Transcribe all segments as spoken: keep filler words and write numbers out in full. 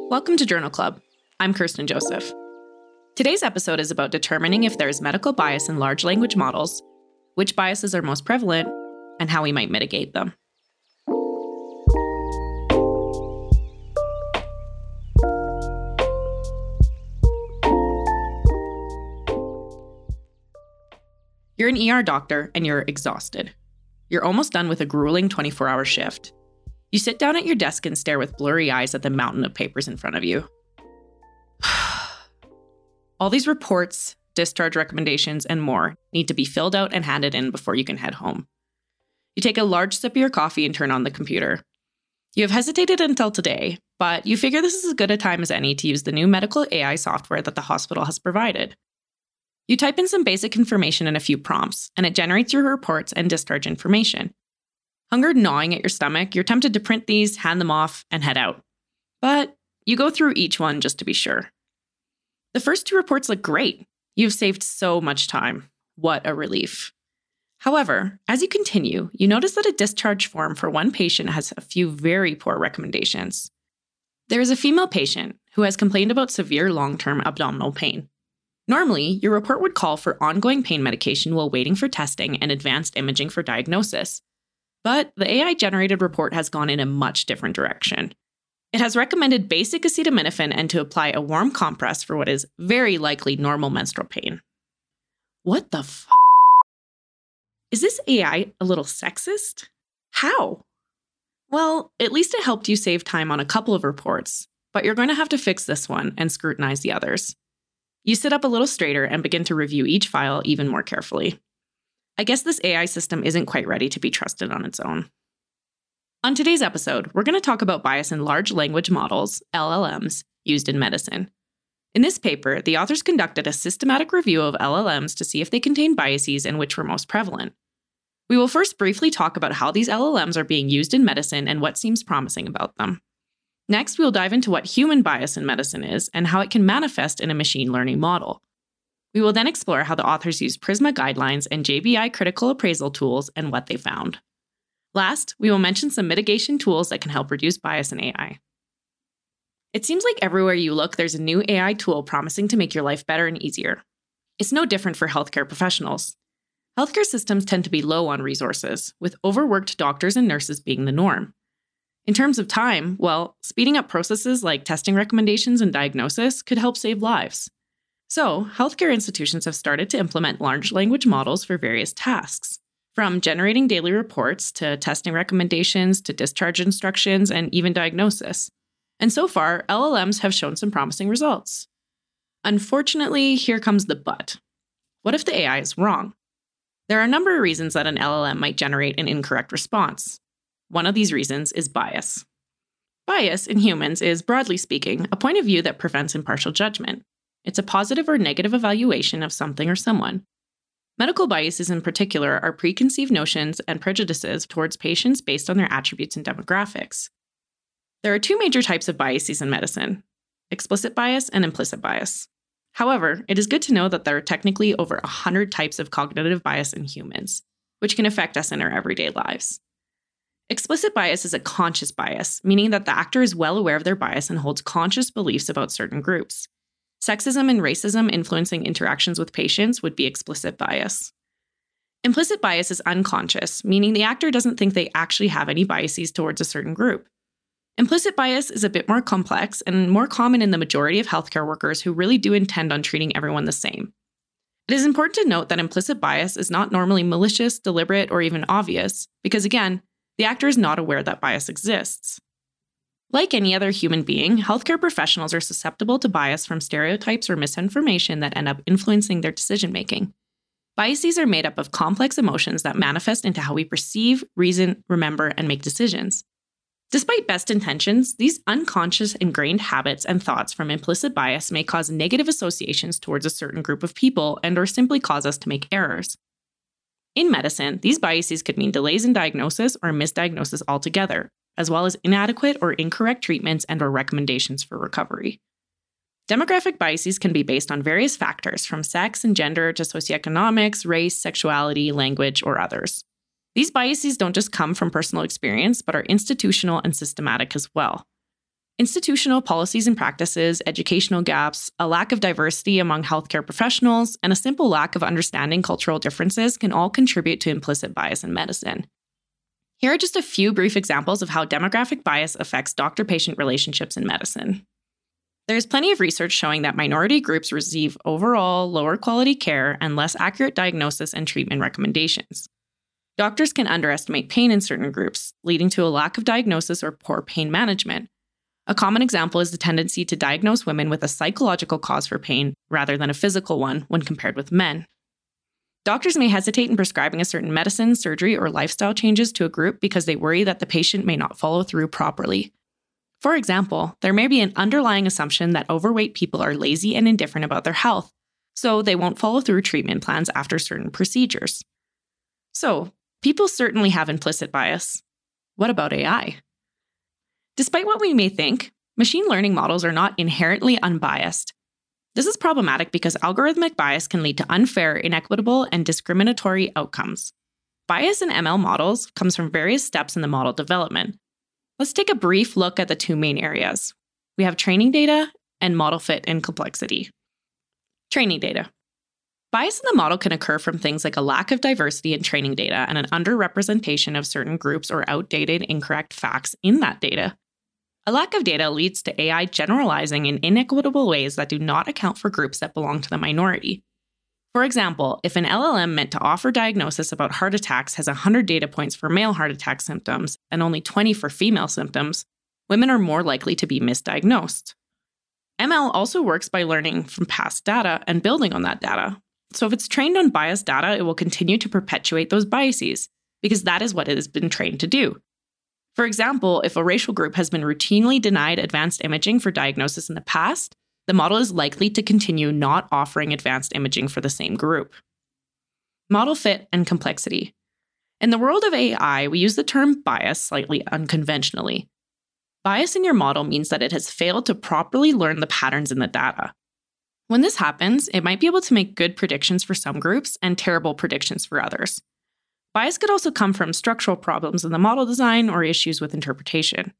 Welcome to Journal Club. I'm Kirsten Joseph. Today's episode is about determining if there is medical bias in large language models, which biases are most prevalent, and how we might mitigate them. You're an E R doctor and you're exhausted. You're almost done with a grueling twenty-four hour shift. You sit down at your desk and stare with blurry eyes at the mountain of papers in front of you. All these reports, discharge recommendations, and more need to be filled out and handed in before you can head home. You take a large sip of your coffee and turn on the computer. You have hesitated until today, but you figure this is as good a time as any to use the new medical A I software that the hospital has provided. You type in some basic information and a few prompts, and it generates your reports and discharge information. Hunger gnawing at your stomach, you're tempted to print these, hand them off, and head out. But you go through each one just to be sure. The first two reports look great. You've saved so much time. What a relief. However, as you continue, you notice that a discharge form for one patient has a few very poor recommendations. There is a female patient who has complained about severe long-term abdominal pain. Normally, your report would call for ongoing pain medication while waiting for testing and advanced imaging for diagnosis. But the A I-generated report has gone in a much different direction. It has recommended basic acetaminophen and to apply a warm compress for what is very likely normal menstrual pain. What the f***? Is this A I a little sexist? How? Well, at least it helped you save time on a couple of reports, but you're going to have to fix this one and scrutinize the others. You sit up a little straighter and begin to review each file even more carefully. I guess this A I system isn't quite ready to be trusted on its own. On today's episode, we're going to talk about bias in large language models, L L Ms, used in medicine. In this paper, the authors conducted a systematic review of L L Ms to see if they contained biases and which were most prevalent. We will first briefly talk about how these L L Ms are being used in medicine and what seems promising about them. Next, we'll dive into what human bias in medicine is and how it can manifest in a machine learning model. We will then explore how the authors used PRISMA guidelines and J B I critical appraisal tools and what they found. Last, we will mention some mitigation tools that can help reduce bias in A I. It seems like everywhere you look, there's a new A I tool promising to make your life better and easier. It's no different for healthcare professionals. Healthcare systems tend to be low on resources, with overworked doctors and nurses being the norm. In terms of time, well, speeding up processes like testing recommendations and diagnosis could help save lives. So, healthcare institutions have started to implement large language models for various tasks, from generating daily reports to testing recommendations to discharge instructions and even diagnosis. And so far, L L Ms have shown some promising results. Unfortunately, here comes the but. What if the A I is wrong? There are a number of reasons that an L L M might generate an incorrect response. One of these reasons is bias. Bias in humans is, broadly speaking, a point of view that prevents impartial judgment. It's a positive or negative evaluation of something or someone. Medical biases in particular are preconceived notions and prejudices towards patients based on their attributes and demographics. There are two major types of biases in medicine: explicit bias and implicit bias. However, it is good to know that there are technically over one hundred types of cognitive bias in humans, which can affect us in our everyday lives. Explicit bias is a conscious bias, meaning that the actor is well aware of their bias and holds conscious beliefs about certain groups. Sexism and racism influencing interactions with patients would be explicit bias. Implicit bias is unconscious, meaning the actor doesn't think they actually have any biases towards a certain group. Implicit bias is a bit more complex and more common in the majority of healthcare workers who really do intend on treating everyone the same. It is important to note that implicit bias is not normally malicious, deliberate, or even obvious, because again, the actor is not aware that bias exists. Like any other human being, healthcare professionals are susceptible to bias from stereotypes or misinformation that end up influencing their decision-making. Biases are made up of complex emotions that manifest into how we perceive, reason, remember, and make decisions. Despite best intentions, these unconscious ingrained habits and thoughts from implicit bias may cause negative associations towards a certain group of people and or simply cause us to make errors. In medicine, these biases could mean delays in diagnosis or misdiagnosis altogether, as well as inadequate or incorrect treatments and or recommendations for recovery. Demographic biases can be based on various factors, from sex and gender to socioeconomics, race, sexuality, language, or others. These biases don't just come from personal experience, but are institutional and systematic as well. Institutional policies and practices, educational gaps, a lack of diversity among healthcare professionals, and a simple lack of understanding cultural differences can all contribute to implicit bias in medicine. Here are just a few brief examples of how demographic bias affects doctor-patient relationships in medicine. There's plenty of research showing that minority groups receive overall lower quality care and less accurate diagnosis and treatment recommendations. Doctors can underestimate pain in certain groups, leading to a lack of diagnosis or poor pain management. A common example is the tendency to diagnose women with a psychological cause for pain rather than a physical one when compared with men. Doctors may hesitate in prescribing a certain medicine, surgery, or lifestyle changes to a group because they worry that the patient may not follow through properly. For example, there may be an underlying assumption that overweight people are lazy and indifferent about their health, so they won't follow through treatment plans after certain procedures. So, people certainly have implicit bias. What about A I? Despite what we may think, machine learning models are not inherently unbiased. This is problematic because algorithmic bias can lead to unfair, inequitable, and discriminatory outcomes. Bias in M L models comes from various steps in the model development. Let's take a brief look at the two main areas. We have training data and model fit and complexity. Training data. Bias in the model can occur from things like a lack of diversity in training data and an underrepresentation of certain groups or outdated, incorrect facts in that data. A lack of data leads to A I generalizing in inequitable ways that do not account for groups that belong to the minority. For example, if an L L M meant to offer diagnosis about heart attacks has one hundred data points for male heart attack symptoms and only twenty for female symptoms, women are more likely to be misdiagnosed. M L also works by learning from past data and building on that data. So if it's trained on biased data, it will continue to perpetuate those biases, because that is what it has been trained to do. For example, if a racial group has been routinely denied advanced imaging for diagnosis in the past, the model is likely to continue not offering advanced imaging for the same group. Model fit and complexity. In the world of A I, we use the term bias slightly unconventionally. Bias in your model means that it has failed to properly learn the patterns in the data. When this happens, it might be able to make good predictions for some groups and terrible predictions for others. Bias could also come from structural problems in the model design or issues with interpretation.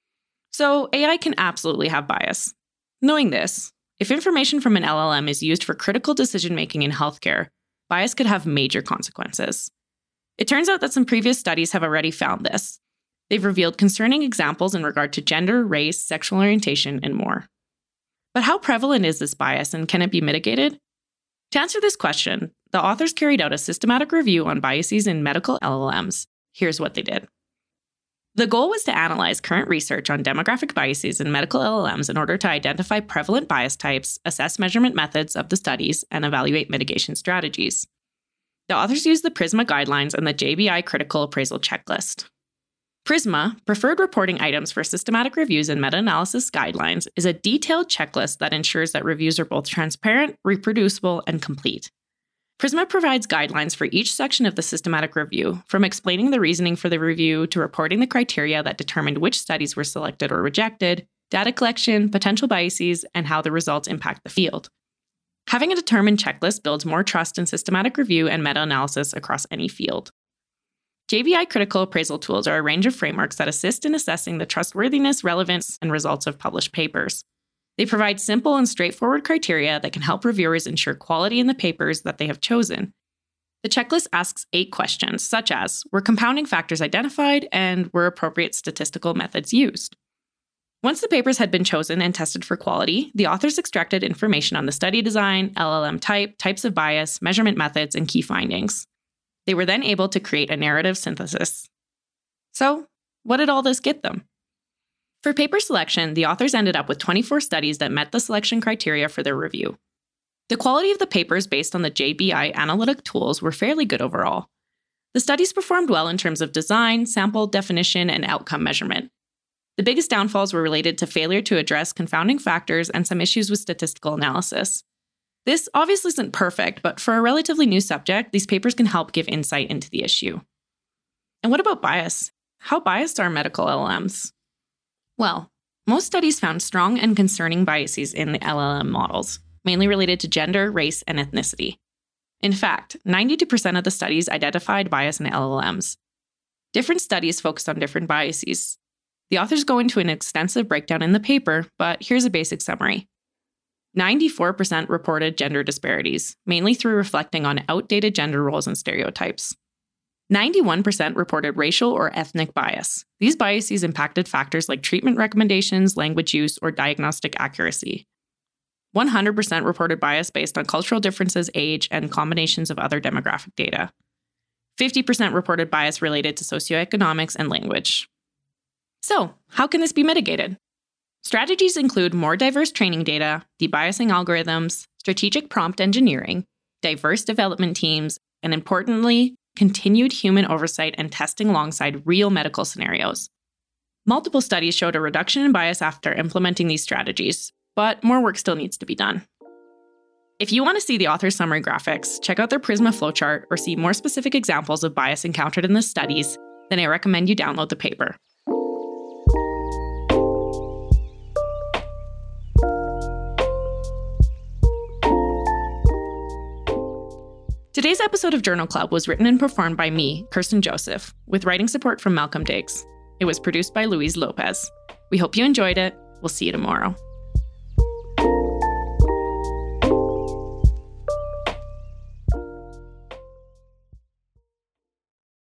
So A I can absolutely have bias. Knowing this, if information from an L L M is used for critical decision-making in healthcare, bias could have major consequences. It turns out that some previous studies have already found this. They've revealed concerning examples in regard to gender, race, sexual orientation, and more. But how prevalent is this bias, and can it be mitigated? To answer this question, the authors carried out a systematic review on biases in medical L L Ms. Here's what they did. The goal was to analyze current research on demographic biases in medical L L Ms in order to identify prevalent bias types, assess measurement methods of the studies, and evaluate mitigation strategies. The authors used the PRISMA guidelines and the J B I Critical Appraisal Checklist. PRISMA, Preferred Reporting Items for Systematic Reviews and Meta-Analysis Guidelines, is a detailed checklist that ensures that reviews are both transparent, reproducible, and complete. PRISMA provides guidelines for each section of the systematic review, from explaining the reasoning for the review to reporting the criteria that determined which studies were selected or rejected, data collection, potential biases, and how the results impact the field. Having a determined checklist builds more trust in systematic review and meta-analysis across any field. J B I critical appraisal tools are a range of frameworks that assist in assessing the trustworthiness, relevance, and results of published papers. They provide simple and straightforward criteria that can help reviewers ensure quality in the papers that they have chosen. The checklist asks eight questions, such as, were compounding factors identified, and were appropriate statistical methods used? Once the papers had been chosen and tested for quality, the authors extracted information on the study design, L L M type, types of bias, measurement methods, and key findings. They were then able to create a narrative synthesis. So, what did all this get them? For paper selection, the authors ended up with twenty-four studies that met the selection criteria for their review. The quality of the papers based on the J B I analytic tools were fairly good overall. The studies performed well in terms of design, sample definition, and outcome measurement. The biggest downfalls were related to failure to address confounding factors and some issues with statistical analysis. This obviously isn't perfect, but for a relatively new subject, these papers can help give insight into the issue. And what about bias? How biased are medical L L Ms? Well, most studies found strong and concerning biases in the L L M models, mainly related to gender, race, and ethnicity. In fact, ninety-two percent of the studies identified bias in L L Ms. Different studies focused on different biases. The authors go into an extensive breakdown in the paper, but here's a basic summary. ninety-four percent reported gender disparities, mainly through reflecting on outdated gender roles and stereotypes. ninety-one percent reported racial or ethnic bias. These biases impacted factors like treatment recommendations, language use, or diagnostic accuracy. one hundred percent reported bias based on cultural differences, age, and combinations of other demographic data. fifty percent reported bias related to socioeconomics and language. So, how can this be mitigated? Strategies include more diverse training data, debiasing algorithms, strategic prompt engineering, diverse development teams, and importantly, continued human oversight and testing alongside real medical scenarios. Multiple studies showed a reduction in bias after implementing these strategies, but more work still needs to be done. If you want to see the author's summary graphics, check out their Prisma flowchart, or see more specific examples of bias encountered in the studies, then I recommend you download the paper. Today's episode of Journal Club was written and performed by me, Kirsten Joseph, with writing support from Malcolm Diggs. It was produced by Louise Lopez. We hope you enjoyed it. We'll see you tomorrow.